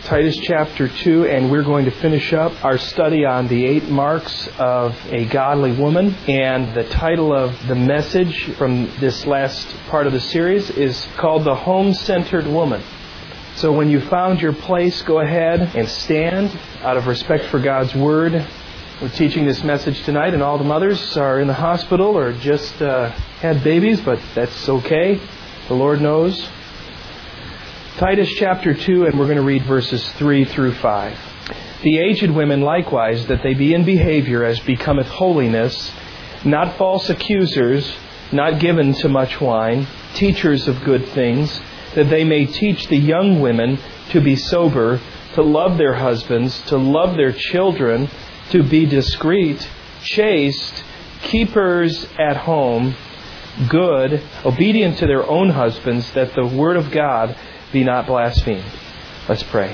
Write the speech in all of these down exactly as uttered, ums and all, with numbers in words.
Titus chapter two, and we're going to finish up our study on the eight marks of a godly woman. And the title of the message from this last part of the series is called The Home-Centered Woman. So when you found your place, go ahead and stand out of respect for God's Word. We're teaching this message tonight, and all the mothers are in the hospital or just uh, had babies, but that's okay. The Lord knows. Titus chapter two, and we're going to read verses three through five. The aged women likewise, that they be in behavior as becometh holiness, not false accusers, not given to much wine, teachers of good things, that they may teach the young women to be sober, to love their husbands, to love their children, to be discreet, chaste, keepers at home, good, obedient to their own husbands, that the word of God be not blasphemed. Let's pray.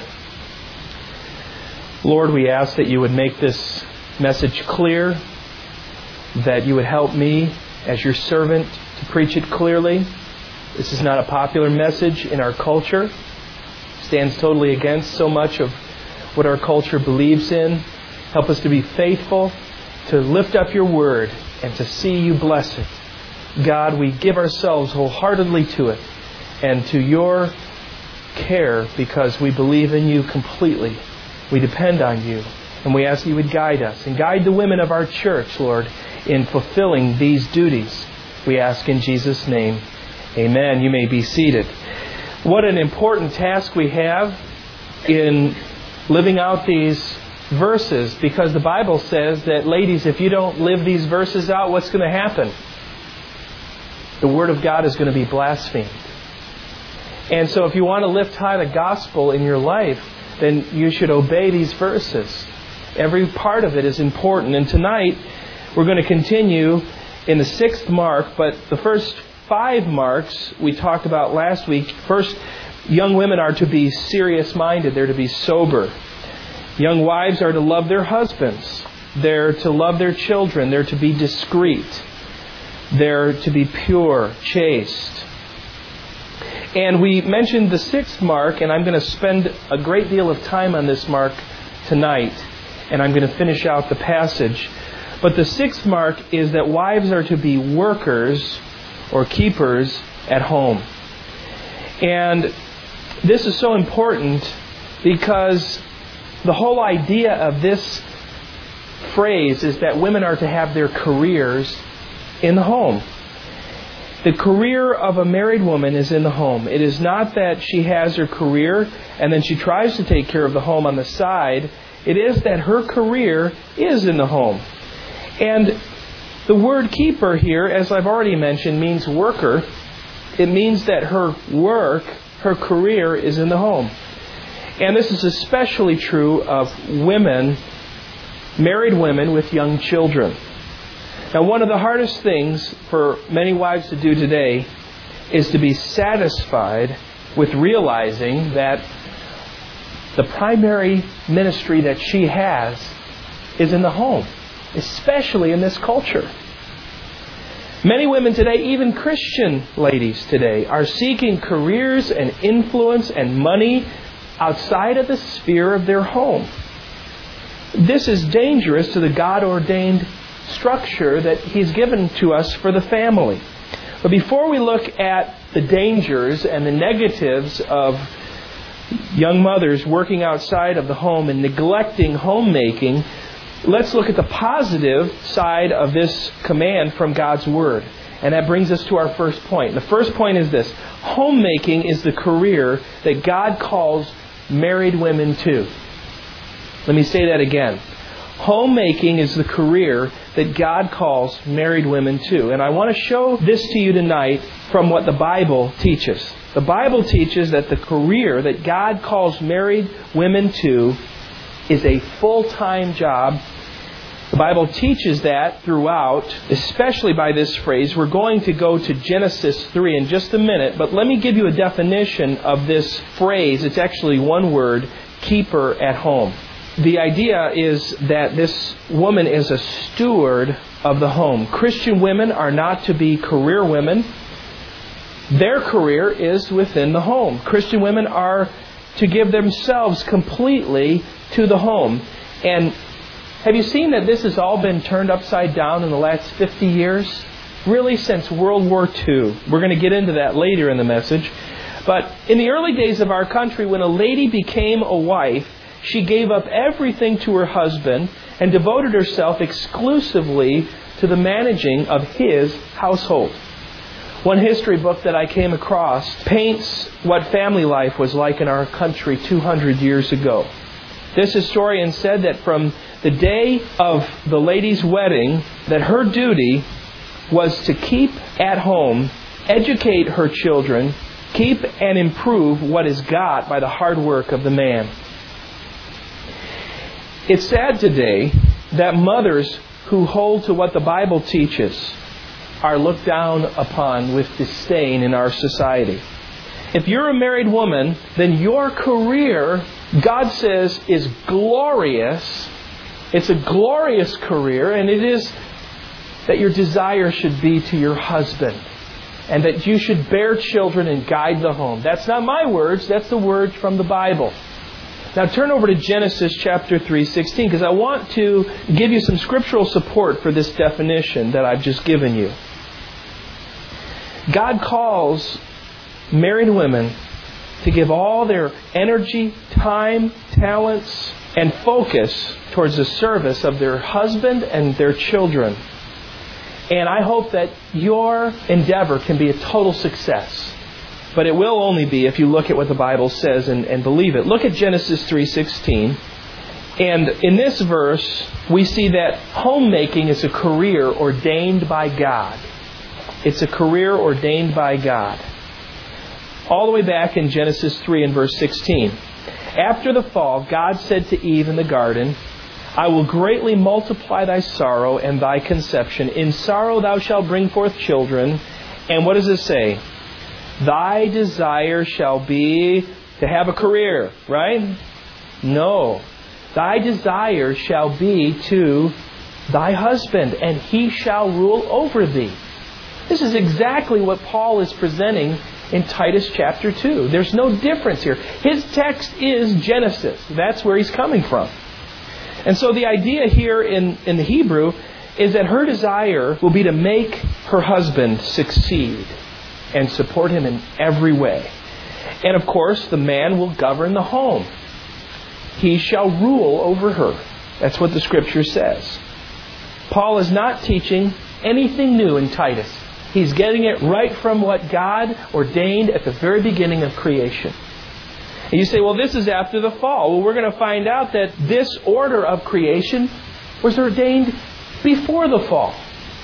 Lord, we ask that you would make this message clear, that you would help me as your servant to preach it clearly. This is not a popular message in our culture. It stands totally against so much of what our culture believes in. Help us to be faithful, to lift up your word, and to see you bless it. God, we give ourselves wholeheartedly to it and to your care because we believe in you completely. We depend on you. And we ask you would guide us and guide the women of our church, Lord, in fulfilling these duties. We ask in Jesus' name. Amen. You may be seated. What an important task we have in living out these verses, because the Bible says that, ladies, if you don't live these verses out, what's going to happen? The Word of God is going to be blasphemed. And so if you want to lift high the gospel in your life, then you should obey these verses. Every part of it is important. And tonight, we're going to continue in the sixth mark, but the first five marks we talked about last week. First, young women are to be serious-minded. They're to be sober. Young wives are to love their husbands. They're to love their children. They're to be discreet. They're to be pure, chaste. And we mentioned the sixth mark, and I'm going to spend a great deal of time on this mark tonight. And I'm going to finish out the passage. But the sixth mark is that wives are to be workers or keepers at home. And this is so important because the whole idea of this phrase is that women are to have their careers in the home. The career of a married woman is in the home. It is not that she has her career and then she tries to take care of the home on the side. It is that her career is in the home. And the word keeper here, as I've already mentioned, means worker. It means that her work, her career is in the home. And this is especially true of women, married women with young children. Now, one of the hardest things for many wives to do today is to be satisfied with realizing that the primary ministry that she has is in the home, especially in this culture. Many women today, even Christian ladies today, are seeking careers and influence and money outside of the sphere of their home. This is dangerous to the God-ordained structure that He's given to us for the family. But before we look at the dangers and the negatives of young mothers working outside of the home and neglecting homemaking, let's look at the positive side of this command from God's Word. And that brings us to our first point. The first point is this: homemaking is the career that God calls married women to. Let me say that again. Homemaking is the career that God calls married women to. And I want to show this to you tonight from what the Bible teaches. The Bible teaches that the career that God calls married women to is a full-time job. The Bible teaches that throughout, especially by this phrase. We're going to go to Genesis three in just a minute, but let me give you a definition of this phrase. It's actually one word: keeper at home. The idea is that this woman is a steward of the home. Christian women are not to be career women. Their career is within the home. Christian women are to give themselves completely to the home. And have you seen that this has all been turned upside down in the last fifty years? Really, since World War Two. We're going to get into that later in the message. But in the early days of our country, when a lady became a wife, she gave up everything to her husband and devoted herself exclusively to the managing of his household. One history book that I came across paints what family life was like in our country two hundred years ago. This historian said that from the day of the lady's wedding, that her duty was to keep at home, educate her children, keep and improve what is got by the hard work of the man. It's sad today that mothers who hold to what the Bible teaches are looked down upon with disdain in our society. If you're a married woman, then your career, God says, is glorious. It's a glorious career, and it is that your desire should be to your husband, and that you should bear children and guide the home. That's not my words, that's the words from the Bible. Now turn over to Genesis chapter three sixteen, because I want to give you some scriptural support for this definition that I've just given you. God calls married women to give all their energy, time, talents, and focus towards the service of their husband and their children. And I hope that your endeavor can be a total success. But it will only be if you look at what the Bible says and, and believe it. Look at Genesis three sixteen. And in this verse, we see that homemaking is a career ordained by God. It's a career ordained by God. All the way back in Genesis three and verse sixteen. After the fall, God said to Eve in the garden, I will greatly multiply thy sorrow and thy conception. In sorrow thou shalt bring forth children. And what does it say? Thy desire shall be to have a career, right? No. Thy desire shall be to thy husband, and he shall rule over thee. This is exactly what Paul is presenting in Titus chapter two. There's no difference here. His text is Genesis. That's where he's coming from. And so the idea here in, in the Hebrew is that her desire will be to make her husband succeed and support him in every way. And of course, the man will govern the home. He shall rule over her. That's what the Scripture says. Paul is not teaching anything new in Titus. He's getting it right from what God ordained at the very beginning of creation. And you say, well, this is after the fall. Well, we're going to find out that this order of creation was ordained before the fall.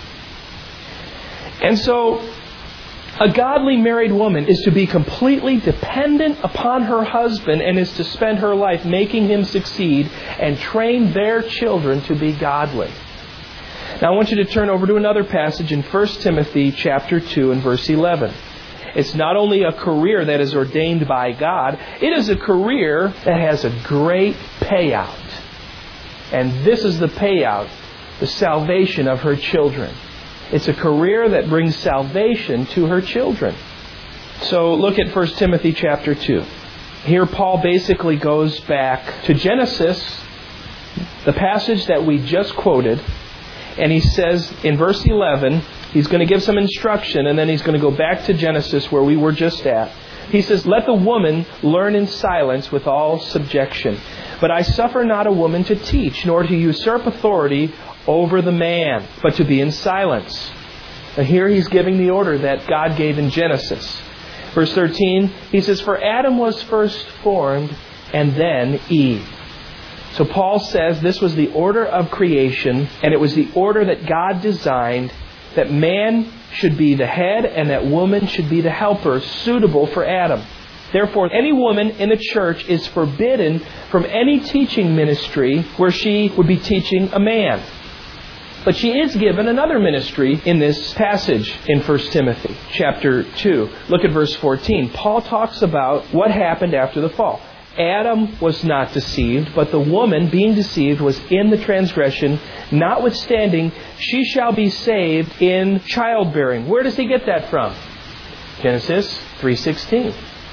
And so, a godly married woman is to be completely dependent upon her husband and is to spend her life making him succeed and train their children to be godly. Now I want you to turn over to another passage in First Timothy chapter two and verse eleven. It's not only a career that is ordained by God, it is a career that has a great payout. And this is the payout, the salvation of her children. It's a career that brings salvation to her children. So look at First Timothy chapter two. Here Paul basically goes back to Genesis, the passage that we just quoted, and he says in verse eleven, he's going to give some instruction, and then he's going to go back to Genesis where we were just at. He says, let the woman learn in silence with all subjection. But I suffer not a woman to teach, nor to usurp authority over the man, but to be in silence. And here he's giving the order that God gave in Genesis. Verse thirteen, he says, for Adam was first formed, and then Eve. So Paul says this was the order of creation, and it was the order that God designed, that man should be the head and that woman should be the helper, suitable for Adam. Therefore, any woman in the church is forbidden from any teaching ministry where she would be teaching a man. But she is given another ministry in this passage in First Timothy chapter two. Look at verse fourteen. Paul talks about what happened after the fall. Adam was not deceived, but the woman, being deceived, was in the transgression. Notwithstanding, she shall be saved in childbearing. Where does he get that from? Genesis three sixteen.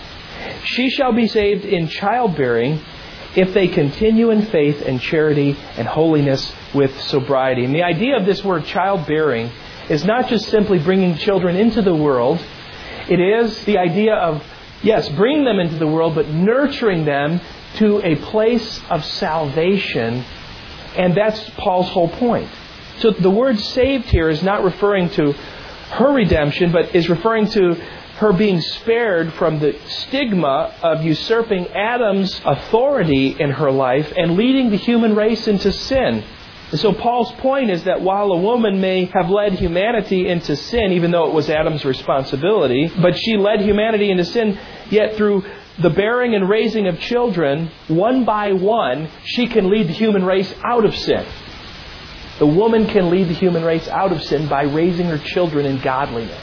She shall be saved in childbearing if they continue in faith and charity and holiness with sobriety. And the idea of this word childbearing is not just simply bringing children into the world. It is the idea of, yes, bringing them into the world, but nurturing them to a place of salvation. And that's Paul's whole point. So the word saved here is not referring to her redemption, but is referring to her being spared from the stigma of usurping Adam's authority in her life and leading the human race into sin. And so Paul's point is that while a woman may have led humanity into sin, even though it was Adam's responsibility, but she led humanity into sin, yet through the bearing and raising of children, one by one, she can lead the human race out of sin. The woman can lead the human race out of sin by raising her children in godliness.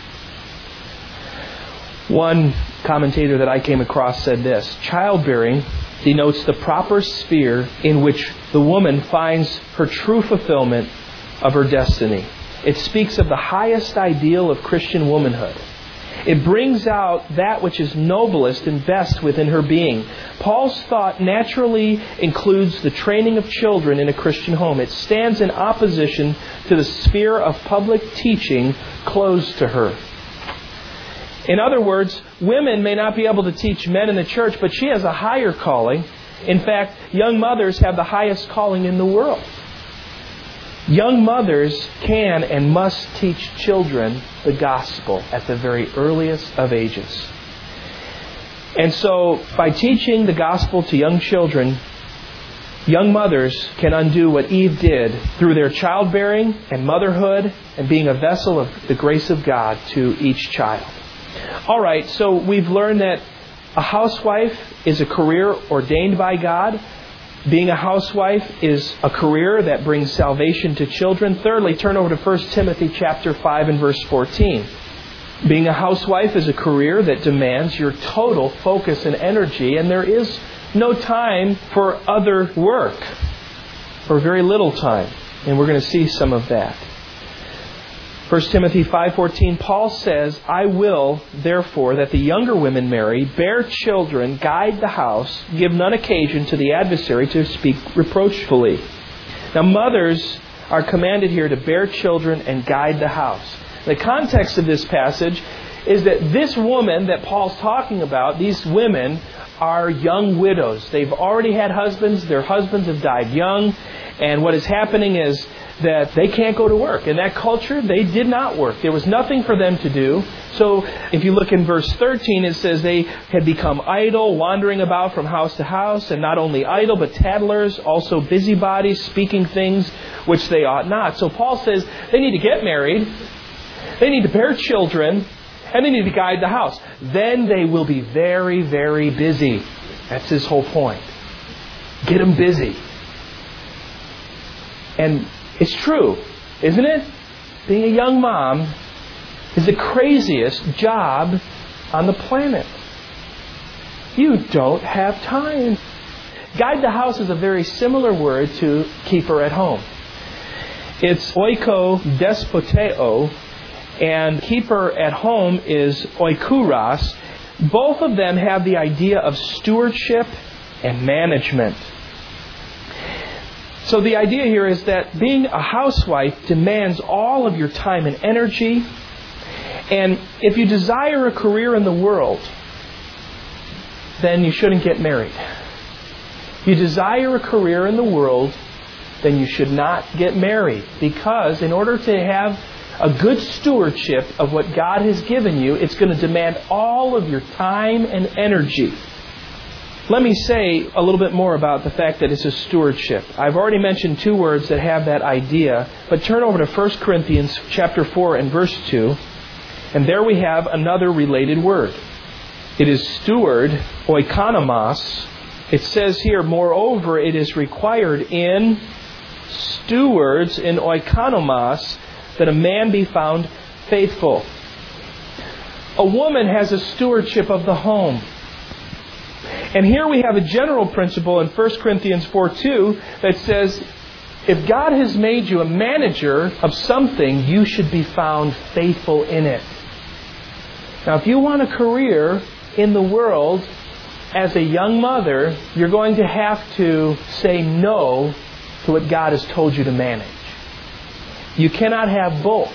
One commentator that I came across said this: childbearing denotes the proper sphere in which the woman finds her true fulfillment of her destiny. It speaks of the highest ideal of Christian womanhood. It brings out that which is noblest and best within her being. Paul's thought naturally includes the training of children in a Christian home. It stands in opposition to the sphere of public teaching closed to her. In other words, women may not be able to teach men in the church, but she has a higher calling. In fact, young mothers have the highest calling in the world. Young mothers can and must teach children the gospel at the very earliest of ages. And so, by teaching the gospel to young children, young mothers can undo what Eve did through their childbearing and motherhood and being a vessel of the grace of God to each child. All right, so we've learned that a housewife is a career ordained by God. Being a housewife is a career that brings salvation to children. Thirdly, turn over to First Timothy chapter five and verse fourteen. Being a housewife is a career that demands your total focus and energy, and there is no time for other work, or very little time. And we're going to see some of that. First Timothy five fourteen, Paul says, I will, therefore, that the younger women marry, bear children, guide the house, give none occasion to the adversary to speak reproachfully. Now, mothers are commanded here to bear children and guide the house. The context of this passage is that this woman that Paul's talking about, these women, are young widows. They've already had husbands. Their husbands have died young. And what is happening is that they can't go to work. In that culture, they did not work. There was nothing for them to do. So if you look in verse thirteen, it says they had become idle, wandering about from house to house, and not only idle, but tattlers, also busybodies, speaking things which they ought not. So Paul says they need to get married, they need to bear children, and they need to guide the house. Then they will be very, very busy. That's his whole point. Get them busy. And it's true, isn't it? Being a young mom is the craziest job on the planet. You don't have time. Guide the house is a very similar word to keeper at home. It's oiko despoteo, and keeper at home is oikuros. Both of them have the idea of stewardship and management. So the idea here is that being a housewife demands all of your time and energy. And if you desire a career in the world, then you shouldn't get married. If you desire a career in the world, then you should not get married. Because in order to have a good stewardship of what God has given you, it's going to demand all of your time and energy. Let me say a little bit more about the fact that it's a stewardship. I've already mentioned two words that have that idea, but turn over to First Corinthians chapter four and verse two, and there we have another related word. It is steward, oikonomos. It says here, moreover, it is required in stewards, in oikonomos, that a man be found faithful. A woman has a stewardship of the home. And here we have a general principle in First Corinthians four two that says, if God has made you a manager of something, you should be found faithful in it. Now, if you want a career in the world, as a young mother, you're going to have to say no to what God has told you to manage. You cannot have both.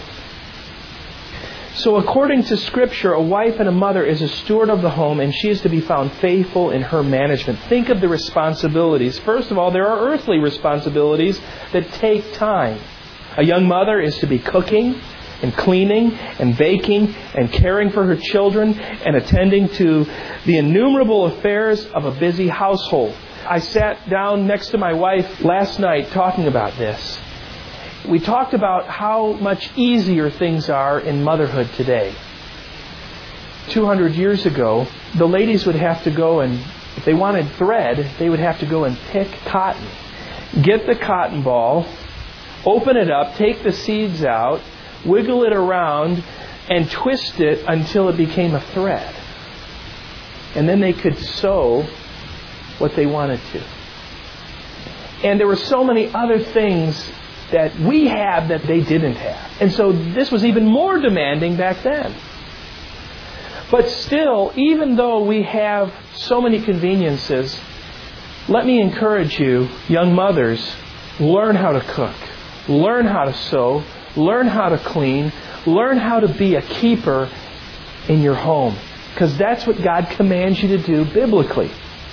So according to Scripture, a wife and a mother is a steward of the home, and she is to be found faithful in her management. Think of the responsibilities. First of all, there are earthly responsibilities that take time. A young mother is to be cooking and cleaning and baking and caring for her children and attending to the innumerable affairs of a busy household. I sat down next to my wife last night talking about this. We talked about how much easier things are in motherhood today. two hundred years ago, the ladies would have to go and, if they wanted thread, they would have to go and pick cotton. Get the cotton ball, open it up, take the seeds out, wiggle it around, and twist it until it became a thread. And then they could sew what they wanted to. And there were so many other things that we have that they didn't have. And so this was even more demanding back then. But still, even though we have so many conveniences, let me encourage you, young mothers, learn how to cook, learn how to sew, learn how to clean, learn how to be a keeper in your home. Because that's what God commands you to do biblically.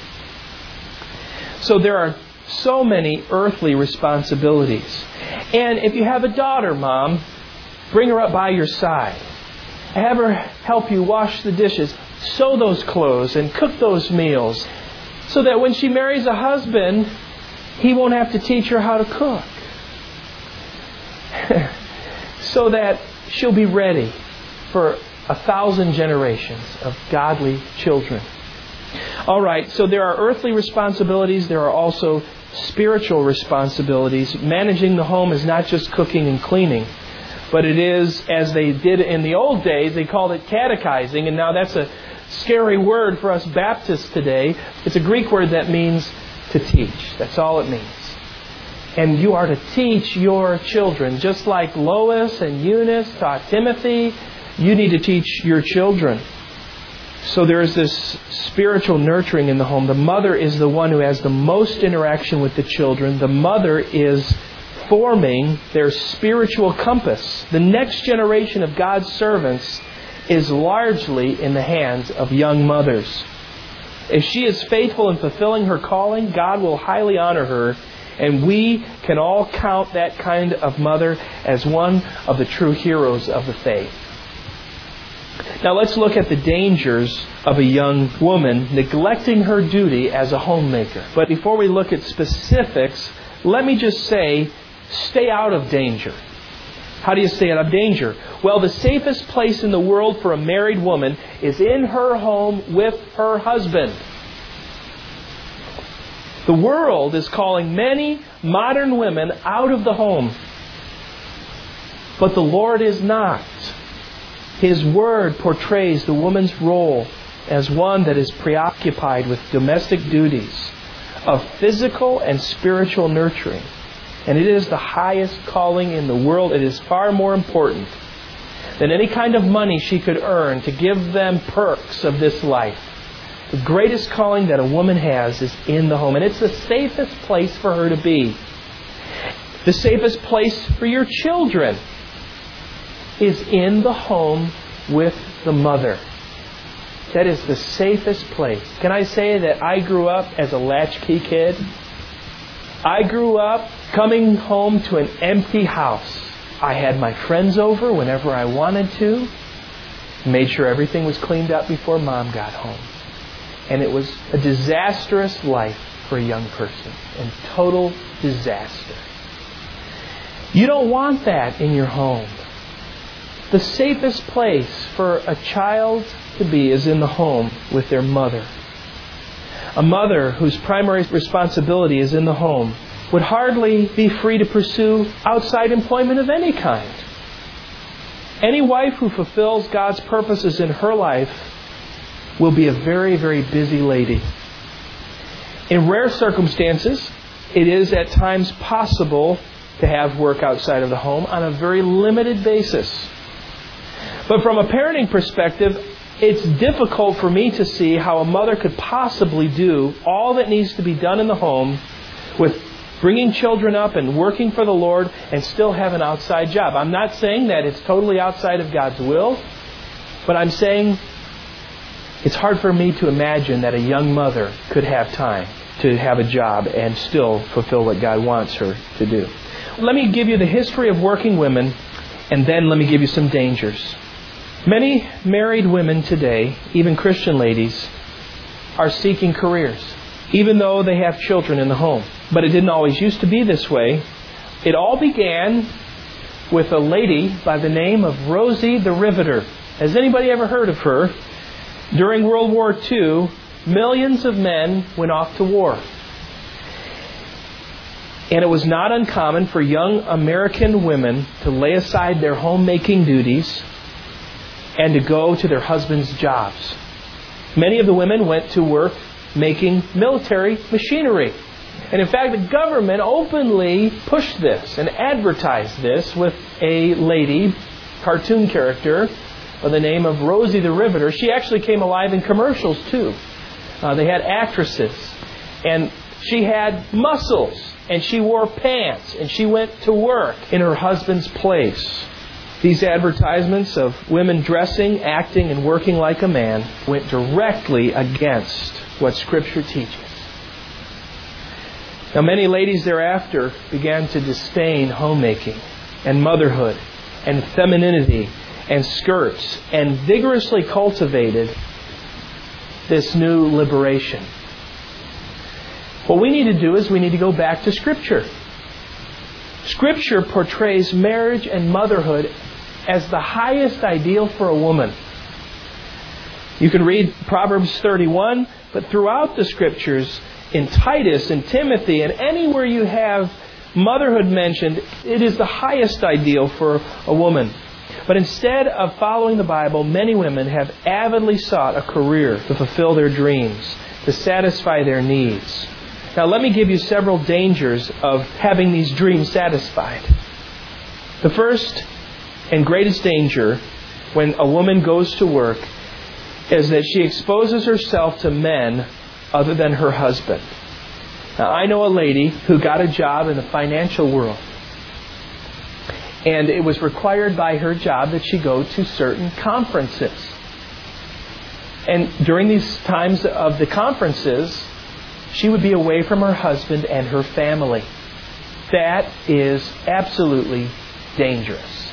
So there are so many earthly responsibilities. And if you have a daughter, Mom, bring her up by your side. Have her help you wash the dishes, sew those clothes, and cook those meals. So that when she marries a husband, he won't have to teach her how to cook. So that she'll be ready for a thousand generations of godly children. All right, so there are earthly responsibilities. There are also spiritual responsibilities. Managing the home is not just cooking and cleaning, but it is, as they did in the old days, they called it catechizing, and now that's a scary word for us Baptists today. It's a Greek word that means to teach. That's all it means. And you are to teach your children, just like Lois and Eunice taught Timothy. You need to teach your children. So there is this spiritual nurturing in the home. The mother is the one who has the most interaction with the children. The mother is forming their spiritual compass. The next generation of God's servants is largely in the hands of young mothers. If she is faithful in fulfilling her calling, God will highly honor her. And we can all count that kind of mother as one of the true heroes of the faith. Now let's look at the dangers of a young woman neglecting her duty as a homemaker. But before we look at specifics, let me just say, stay out of danger. How do you stay out of danger? Well, the safest place in the world for a married woman is in her home with her husband. The world is calling many modern women out of the home. But the Lord is not. His Word portrays the woman's role as one that is preoccupied with domestic duties of physical and spiritual nurturing. And it is the highest calling in the world. It is far more important than any kind of money she could earn to give them perks of this life. The greatest calling that a woman has is in the home. And it's the safest place for her to be. The safest place for your children is in the home with the mother. That is the safest place. Can I say that I grew up as a latchkey kid? I grew up coming home to an empty house. I had my friends over whenever I wanted to. Made sure everything was cleaned up before Mom got home. And it was a disastrous life for a young person. And total disaster. You don't want that in your home. The safest place for a child to be is in the home with their mother. A mother whose primary responsibility is in the home would hardly be free to pursue outside employment of any kind. Any wife who fulfills God's purposes in her life will be a very, very busy lady. In rare circumstances, it is at times possible to have work outside of the home on a very limited basis. But from a parenting perspective, it's difficult for me to see how a mother could possibly do all that needs to be done in the home with bringing children up and working for the Lord and still have an outside job. I'm not saying that it's totally outside of God's will, but I'm saying it's hard for me to imagine that a young mother could have time to have a job and still fulfill what God wants her to do. Let me give you the history of working women, and then let me give you some dangers. Many married women today, even Christian ladies, are seeking careers, even though they have children in the home. But it didn't always used to be this way. It all began with a lady by the name of Rosie the Riveter. Has anybody ever heard of her? During World War Two, millions of men went off to war. And it was not uncommon for young American women to lay aside their homemaking duties and to go to their husbands' jobs. Many of the women went to work making military machinery. And in fact, the government openly pushed this and advertised this with a lady, cartoon character, by the name of Rosie the Riveter. She actually came alive in commercials too. Uh, they had actresses. And she had muscles. And she wore pants. And she went to work in her husband's place. These advertisements of women dressing, acting, and working like a man went directly against what Scripture teaches. Now, many ladies thereafter began to disdain homemaking and motherhood and femininity and skirts and vigorously cultivated this new liberation. What we need to do is we need to go back to Scripture. Scripture portrays marriage and motherhood as the highest ideal for a woman. You can read Proverbs thirty-one, but throughout the Scriptures, in Titus and Timothy, and anywhere you have motherhood mentioned, it is the highest ideal for a woman. But instead of following the Bible, many women have avidly sought a career to fulfill their dreams, to satisfy their needs. Now let me give you several dangers of having these dreams satisfied. The first and greatest danger when a woman goes to work is that she exposes herself to men other than her husband. Now, I know a lady who got a job in the financial world. And it was required by her job that she go to certain conferences. And during these times of the conferences, she would be away from her husband and her family. That is absolutely dangerous.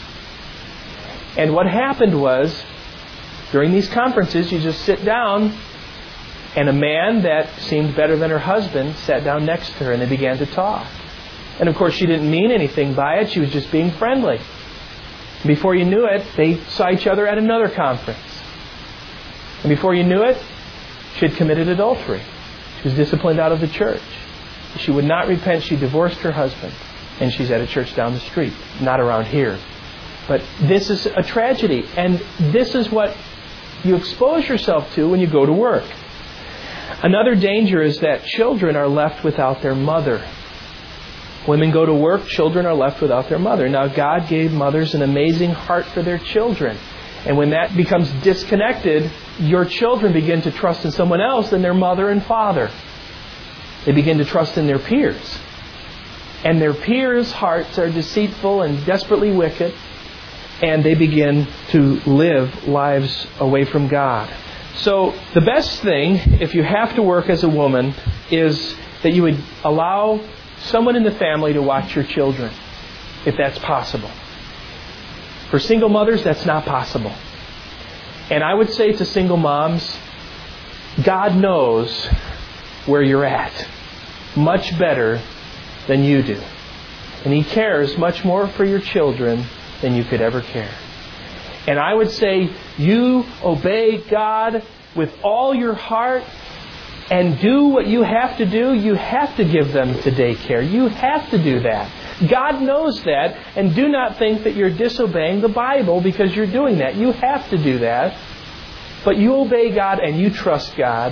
And what happened was, during these conferences, you just sit down, and a man that seemed better than her husband sat down next to her, and they began to talk. And of course, she didn't mean anything by it. She was just being friendly. Before you knew it, they saw each other at another conference. And before you knew it, she had committed adultery. She was disciplined out of the church. She would not repent. She divorced her husband. And she's at a church down the street. Not around here. But this is a tragedy. And this is what you expose yourself to when you go to work. Another danger is that children are left without their mother. Women go to work, children are left without their mother. Now, God gave mothers an amazing heart for their children. And when that becomes disconnected, your children begin to trust in someone else than their mother and father. They begin to trust in their peers. And their peers' hearts are deceitful and desperately wicked. And they begin to live lives away from God. So the best thing, if you have to work as a woman, is that you would allow someone in the family to watch your children, if that's possible. For single mothers, that's not possible. And I would say to single moms, God knows where you're at much better than you do. And He cares much more for your children than you could ever care. And I would say you obey God with all your heart and do what you have to do. You have to give them to daycare. You have to do that. God knows that, and do not think that you're disobeying the Bible because you're doing that. You have to do that. But you obey God and you trust God,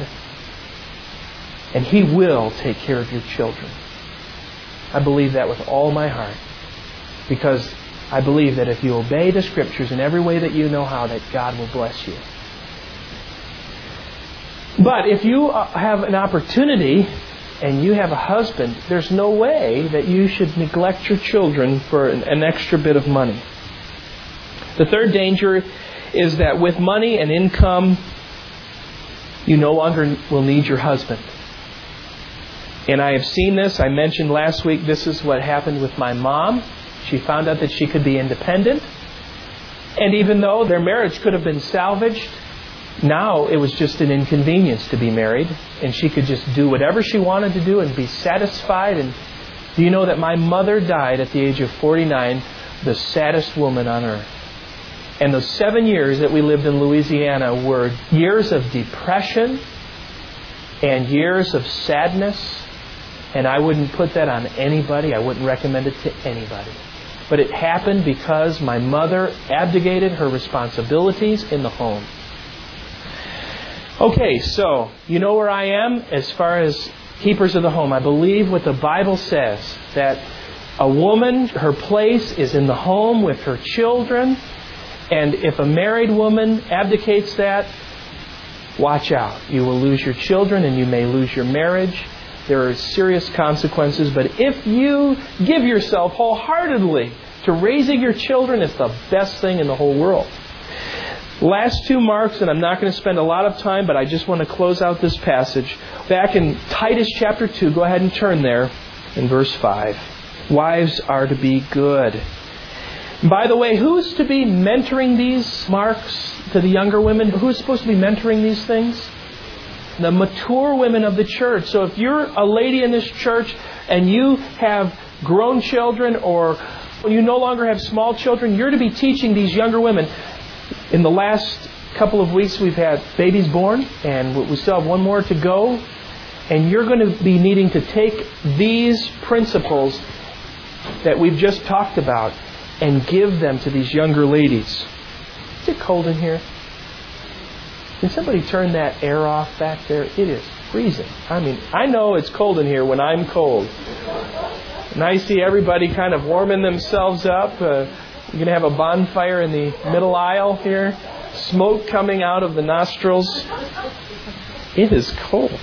and He will take care of your children. I believe that with all my heart, because I believe that if you obey the Scriptures in every way that you know how, that God will bless you. But if you have an opportunity and you have a husband, there's no way that you should neglect your children for an, an extra bit of money. The third danger is that with money and income, you no longer will need your husband. And I have seen this. I mentioned last week this is what happened with my mom. She found out that she could be independent. And even though their marriage could have been salvaged, now it was just an inconvenience to be married. And she could just do whatever she wanted to do and be satisfied. And do you know that my mother died at the age of forty-nine, the saddest woman on earth? And those seven years that we lived in Louisiana were years of depression and years of sadness. And I wouldn't put that on anybody. I wouldn't recommend it to anybody. But it happened because my mother abdicated her responsibilities in the home. Okay, so you know where I am as far as keepers of the home. I believe what the Bible says, that a woman, her place is in the home with her children. And if a married woman abdicates that, watch out. You will lose your children and you may lose your marriage. There are serious consequences. But if you give yourself wholeheartedly to raising your children, it's the best thing in the whole world. Last two marks, and I'm not going to spend a lot of time, but I just want to close out this passage. Back in Titus chapter two, go ahead and turn there in verse five. Wives are to be good. By the way, who's to be mentoring these marks to the younger women? Who's supposed to be mentoring these things? The mature women of the church. So if you're a lady in this church and you have grown children or you no longer have small children, you're to be teaching these younger women. In the last couple of weeks we've had babies born and we still have one more to go. And you're going to be needing to take these principles that we've just talked about and give them to these younger ladies. Is it cold in here? Can somebody turn that air off back there? It is freezing. I mean, I know it's cold in here when I'm cold. And I see everybody kind of warming themselves up. Uh, you're going to have a bonfire in the middle aisle here. Smoke coming out of the nostrils. It is cold.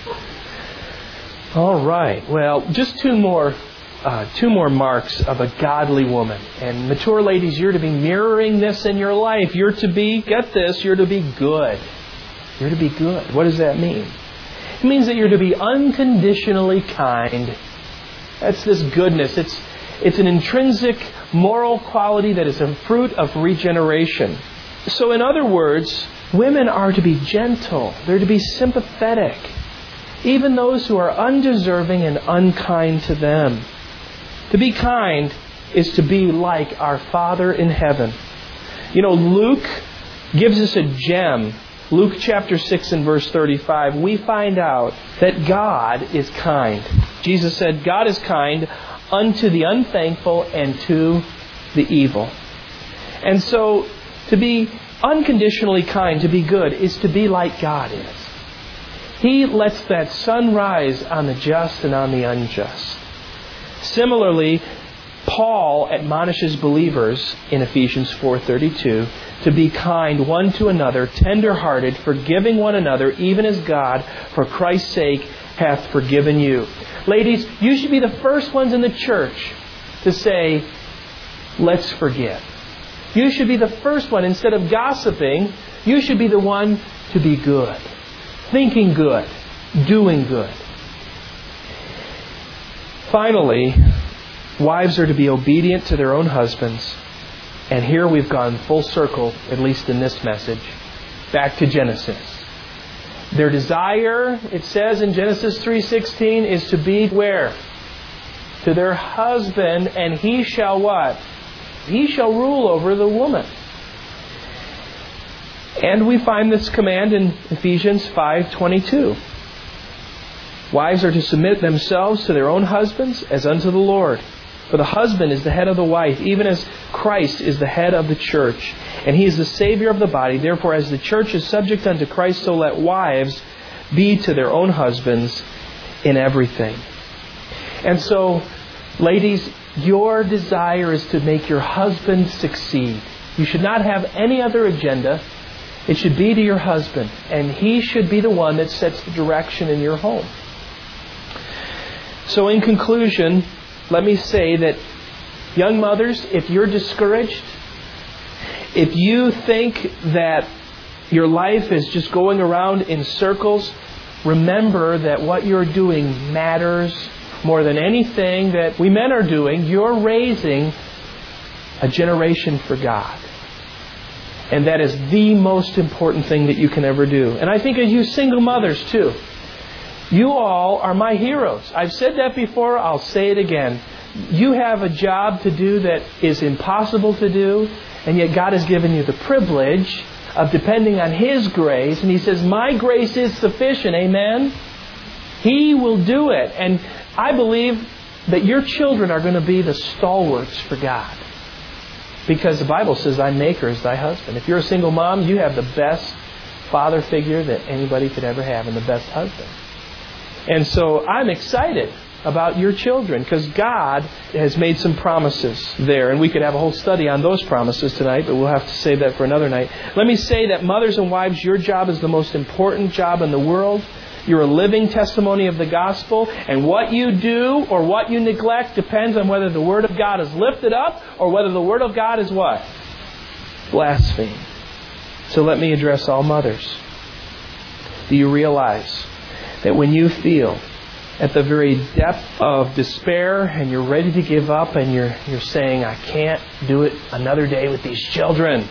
All right. Well, just two more Uh, two more marks of a godly woman. And mature ladies, you're to be mirroring this in your life. You're to be, get this, you're to be good. You're to be good. What does that mean? It means that you're to be unconditionally kind. That's this goodness. It's, it's an intrinsic moral quality that is a fruit of regeneration. So in other words, women are to be gentle. They're to be sympathetic. Even those who are undeserving and unkind to them. To be kind is to be like our Father in heaven. You know, Luke gives us a gem. Luke chapter six and verse thirty-five, we find out that God is kind. Jesus said, God is kind unto the unthankful and to the evil. And so, to be unconditionally kind, to be good, is to be like God is. He lets that sun rise on the just and on the unjust. Similarly, Paul admonishes believers in Ephesians four thirty-two to be kind one to another, tender-hearted, forgiving one another, even as God, for Christ's sake, hath forgiven you. Ladies, you should be the first ones in the church to say, let's forgive. You should be the first one. Instead of gossiping, you should be the one to be good. Thinking good. Doing good. Finally, wives are to be obedient to their own husbands. And here we've gone full circle, at least in this message, back to Genesis. Their desire, it says in Genesis three sixteen, is to be where? To their husband, and he shall what? He shall rule over the woman. And we find this command in Ephesians five twenty-two. Wives are to submit themselves to their own husbands as unto the Lord. For the husband is the head of the wife, even as Christ is the head of the church. And he is the Savior of the body. Therefore, as the church is subject unto Christ, so let wives be to their own husbands in everything. And so, ladies, your desire is to make your husband succeed. You should not have any other agenda. It should be to your husband. And he should be the one that sets the direction in your home. So in conclusion, let me say that young mothers, if you're discouraged, if you think that your life is just going around in circles, remember that what you're doing matters more than anything that we men are doing. You're raising a generation for God. And that is the most important thing that you can ever do. And I think as you single mothers too, you all are my heroes. I've said that before, I'll say it again. You have a job to do that is impossible to do, and yet God has given you the privilege of depending on His grace. And He says, my grace is sufficient. Amen? He will do it. And I believe that your children are going to be the stalwarts for God. Because the Bible says, thy maker is thy husband. If you're a single mom, you have the best father figure that anybody could ever have and the best husband. And so I'm excited about your children because God has made some promises there. And we could have a whole study on those promises tonight, but we'll have to save that for another night. Let me say that mothers and wives, your job is the most important job in the world. You're a living testimony of the gospel. And what you do or what you neglect depends on whether the Word of God is lifted up or whether the Word of God is what? Blasphemed. So let me address all mothers. Do you realize that when you feel at the very depth of despair and you're ready to give up and you're you're saying, I can't do it another day with these children,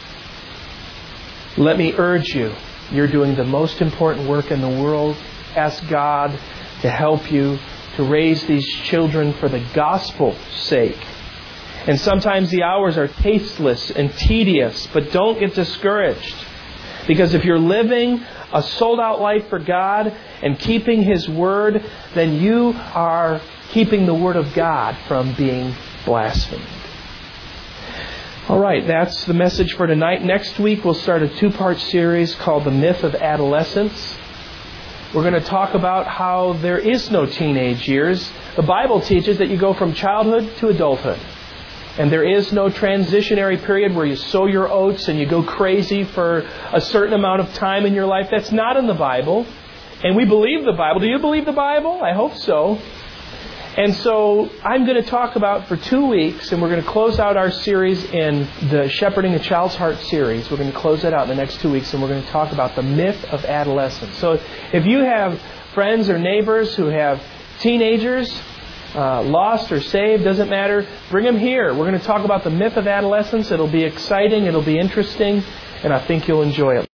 let me urge you, you're doing the most important work in the world. Ask God to help you to raise these children for the gospel's sake. And sometimes the hours are tasteless and tedious, but don't get discouraged. Because if you're living a sold-out life for God and keeping His Word, then you are keeping the Word of God from being blasphemed. All right, that's the message for tonight. Next week we'll start a two-part series called The Myth of Adolescence. We're going to talk about how there is no teenage years. The Bible teaches that you go from childhood to adulthood. And there is no transitionary period where you sow your oats and you go crazy for a certain amount of time in your life. That's not in the Bible. And we believe the Bible. Do you believe the Bible? I hope so. And so I'm going to talk about for two weeks, and we're going to close out our series in the Shepherding a Child's Heart series. We're going to close that out in the next two weeks, and we're going to talk about the myth of adolescence. So if you have friends or neighbors who have teenagers, Uh, lost or saved, doesn't matter. Bring them here. We're going to talk about the myth of adolescence. It'll be exciting. It'll be interesting. And I think you'll enjoy it.